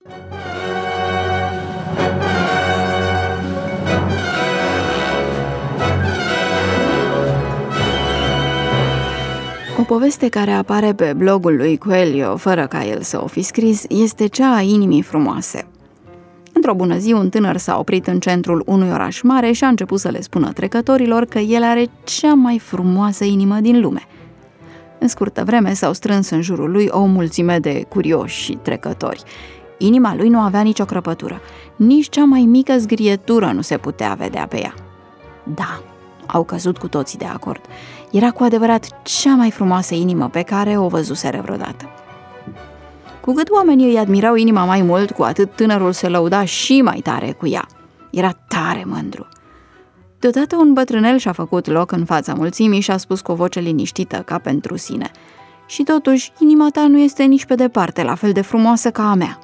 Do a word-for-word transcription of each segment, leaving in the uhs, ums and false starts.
O poveste care apare pe blogul lui Coelho, fără ca el să o fi scris, este cea a inimii frumoase. Într-o bună zi, un tânăr s-a oprit în centrul unui oraș mare și a început să le spună trecătorilor că el are cea mai frumoasă inimă din lume. În scurtă vreme s-au strâns în jurul lui o mulțime de curioși și trecători. Inima lui nu avea nicio crăpătură, nici cea mai mică zgrietură nu se putea vedea pe ea. Da, au căzut cu toții de acord. Era cu adevărat cea mai frumoasă inimă pe care o văzuseră vreodată. Cu cât oamenii îi admirau inima mai mult, cu atât tânărul se lăuda și mai tare cu ea. Era tare mândru. Deodată un bătrânel și-a făcut loc în fața mulțimii și a spus cu o voce liniștită ca pentru sine: și totuși, inima ta nu este nici pe departe la fel de frumoasă ca a mea.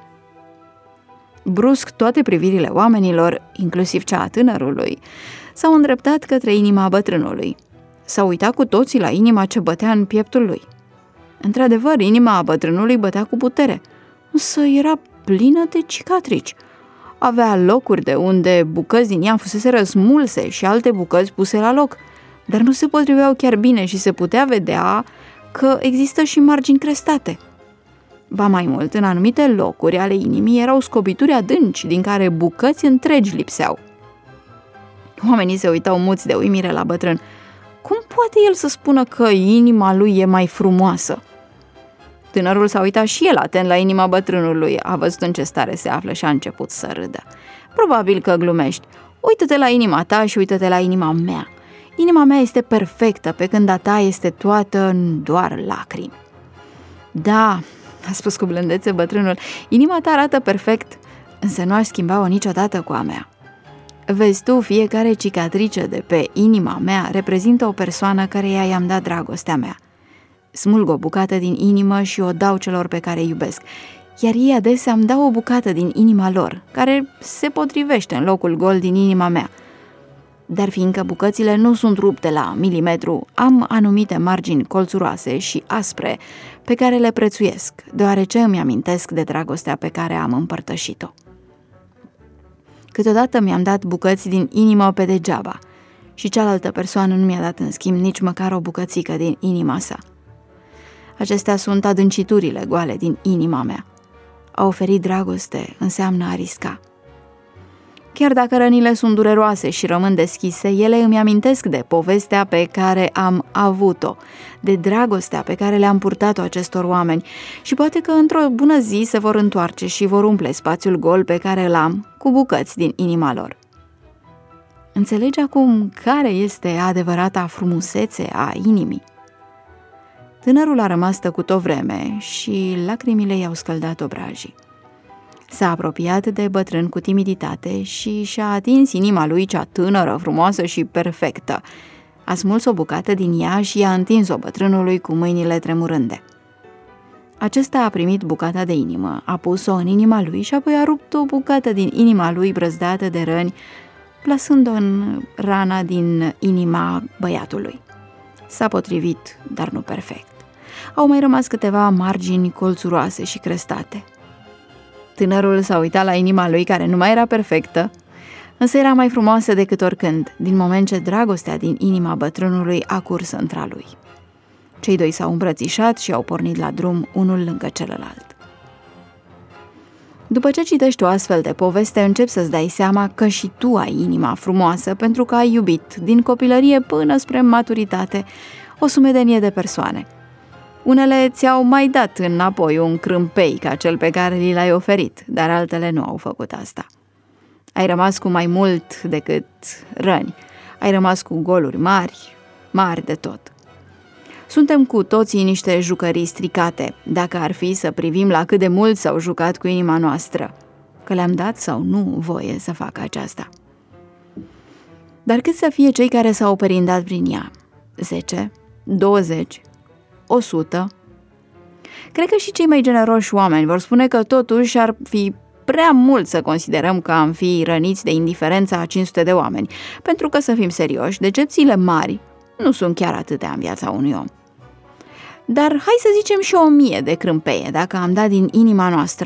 Brusc, toate privirile oamenilor, inclusiv cea a tânărului, s-au îndreptat către inima bătrânului. S-au uitat cu toții la inima ce bătea în pieptul lui. Într-adevăr, inima bătrânului bătea cu putere, însă era plină de cicatrici. Avea locuri de unde bucăți din ea fusese smulse și alte bucăți puse la loc, dar nu se potriveau chiar bine și se putea vedea că există și margini crestate. Ba mai mult, în anumite locuri ale inimii erau scobituri adânci din care bucăți întregi lipseau. Oamenii se uitau muți de uimire la bătrân. Cum poate el să spună că inima lui e mai frumoasă? Tânărul s-a uitat și el atent la inima bătrânului, a văzut în ce stare se află și a început să râdă. Probabil că glumești. Uită-te la inima ta și uită-te la inima mea. Inima mea este perfectă, pe când a ta este toată în doar lacrimi. Da, a spus cu blândețe bătrânul, inima ta arată perfect, însă nu aș schimba-o niciodată cu a mea. Vezi tu, fiecare cicatrice de pe inima mea reprezintă o persoană căreia i-am dat dragostea mea. Smulg o bucată din inimă și o dau celor pe care îi iubesc, iar ei adesea îmi dau o bucată din inima lor, care se potrivește în locul gol din inima mea. Dar fiindcă bucățile nu sunt rupte la milimetru, am anumite margini colțuroase și aspre pe care le prețuiesc, deoarece îmi amintesc de dragostea pe care am împărtășit-o. Câteodată mi-am dat bucăți din inimă pe degeaba și cealaltă persoană nu mi-a dat în schimb nici măcar o bucățică din inima sa. Acestea sunt adânciturile goale din inima mea. A oferi dragoste înseamnă a risca. Chiar dacă rănile sunt dureroase și rămân deschise, ele îmi amintesc de povestea pe care am avut-o, de dragostea pe care le-am purtat-o acestor oameni și poate că într-o bună zi se vor întoarce și vor umple spațiul gol pe care îl am cu bucăți din inima lor. Înțelegi acum care este adevărata frumusețe a inimii? Tânărul a rămas tăcut o vreme și lacrimile i-au scăldat obrajii. S-a apropiat de bătrân cu timiditate și și-a atins inima lui cea tânără, frumoasă și perfectă. A smuls o bucată din ea și i-a întins-o bătrânului cu mâinile tremurânde. Acesta a primit bucata de inimă, a pus-o în inima lui și apoi a rupt o bucată din inima lui brăzdată de răni, plasând-o în rana din inima băiatului. S-a potrivit, dar nu perfect. Au mai rămas câteva margini colțuroase și crestate. Tânărul s-a uitat la inima lui, care nu mai era perfectă, însă era mai frumoasă decât oricând, din moment ce dragostea din inima bătrânului a curs între lui. Cei doi s-au îmbrățișat și au pornit la drum unul lângă celălalt. După ce citești o astfel de poveste, începi să-ți dai seama că și tu ai inima frumoasă pentru că ai iubit, din copilărie până spre maturitate, o sumedenie de persoane. Unele ți-au mai dat înapoi un crâmpei ca cel pe care li l-ai oferit, dar altele nu au făcut asta. Ai rămas cu mai mult decât răni, ai rămas cu goluri mari, mari de tot. Suntem cu toții niște jucării stricate, dacă ar fi să privim la cât de mult s-au jucat cu inima noastră, că le-am dat sau nu voie să facă aceasta. Dar cât să fie cei care s-au perindat prin ea? Zece? Douăzeci? O sută? Cred că și cei mai generoși oameni vor spune că totuși ar fi prea mult să considerăm că am fi răniți de indiferența a cinci sute de oameni, pentru că, să fim serioși, decepțiile mari nu sunt chiar atâtea în viața unui om. Dar hai să zicem și o mie de crâmpeie, dacă am dat din inima noastră,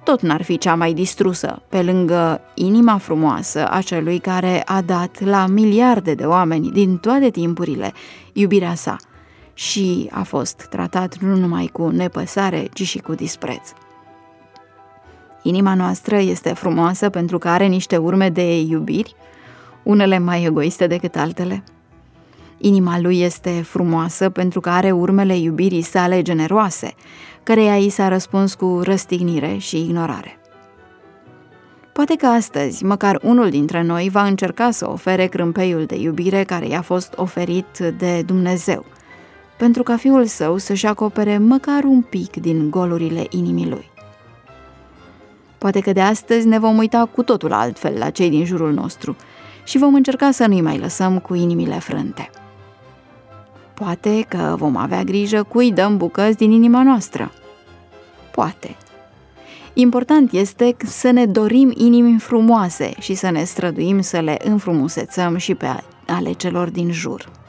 tot n-ar fi cea mai distrusă, pe lângă inima frumoasă a celui care a dat la miliarde de oameni din toate timpurile iubirea sa și a fost tratat nu numai cu nepăsare, ci și cu dispreț. Inima noastră este frumoasă pentru că are niște urme de iubiri, unele mai egoiste decât altele. Inima lui este frumoasă pentru că are urmele iubirii sale generoase, căreia i s-a răspuns cu răstignire și ignorare. Poate că astăzi, măcar unul dintre noi va încerca să ofere crâmpeiul de iubire care i-a fost oferit de Dumnezeu, pentru ca fiul său să-și acopere măcar un pic din golurile inimii lui. Poate că de astăzi ne vom uita cu totul altfel la cei din jurul nostru și vom încerca să nu-i mai lăsăm cu inimile frânte. Poate că vom avea grijă cui dăm bucăți din inima noastră. Poate. Important este să ne dorim inimi frumoase și să ne străduim să le înfrumusețăm și pe ale celor din jur.